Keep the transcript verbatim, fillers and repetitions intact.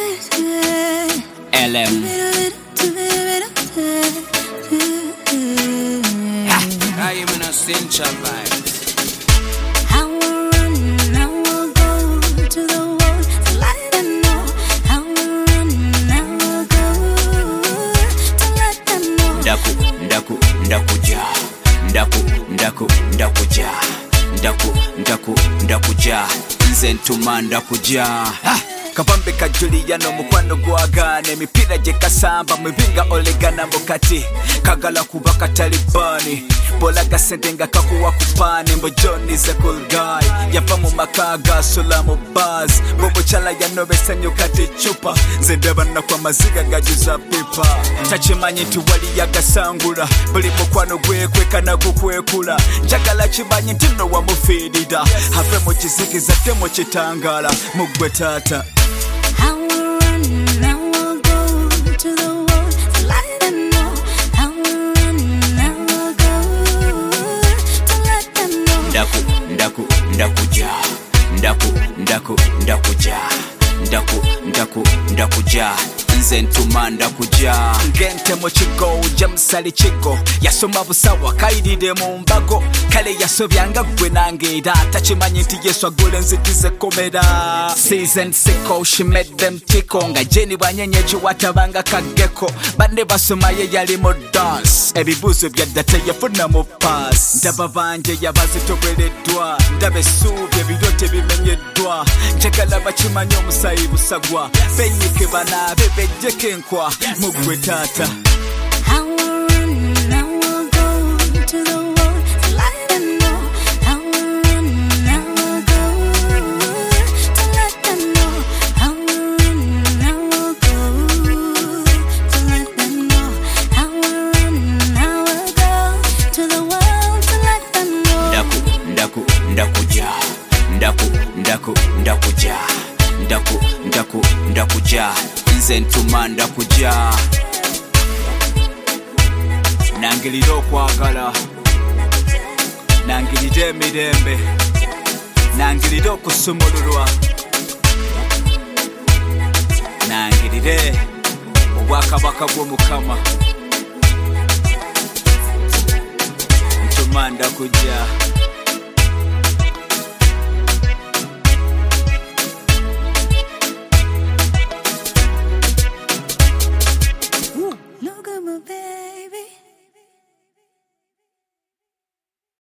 L M. I am in a cincha vibe. I will run, I will go to the world to let them know. I will run, I will go to let them know. Ndaku, ndaku, ndakuja. Ndaku, ndaku, ndakuja. Ndaku, ndaku, ndakuja. Nze ntuma ndakuja. Kabambe kajuliya n'omukwano gwagane emipira gye kasamba mwebinga olegana mukati kagala kuba katalibani bolaga sente nga kakuwa kupani mbo Johnny ze cool guy yava mu maka gasula mu buzz ng'omukyala yanobesanya kati chupa nze ndaba nnaku amaziga gajuza pipa takimanyi nti wali yagasangula buli mukwano gwekweka nagukwekula njagala kimanyi nti nno wamufiirira ave mu kizikiza te mu kitangala muggwe taata. I will run, I will go to the world to let them know. I will run, I will go to let them know. Ndaku, ndaku, ndakuja. Ndaku, ndaku, ndakuja. Ndaku, ndaku, ndakuja. Nze ntuma ndakuja. Ngente mu kigo jamusali kigo yasoma busawa kayirire mu mbago kale yasobyanga gwe nange era takimanyi nti Yesu agula nzitize komera season siko she made them tickle nga Jenny banyenye kiwatabanga kageko bande basoma ye yali mu dance ebibuzo bya data yafuna mu pass ndaba banje yabazitobereddwa ndabe suubye birote bimenyeddwa njagala bakimanyi omusayi busagwa benyike banabe bejjeko enkwa muggwe taata. I will run, I will go to the world to let them know. I will run, I will go to let them know. I will run, I will go to let them know. I will run, I will go to the world to let them know. Ndaku, ndaku, ndakuja. Ndaku, ndaku, ndakuja. Ndaku, ndaku, ndakuja. Nze ntuma ndakuja. Nangirira okwagala. Nangirira emirembe. Nangirira okusumululwa. Nangirire obwakabaka bw'Omukama. Ntuma ndakuja.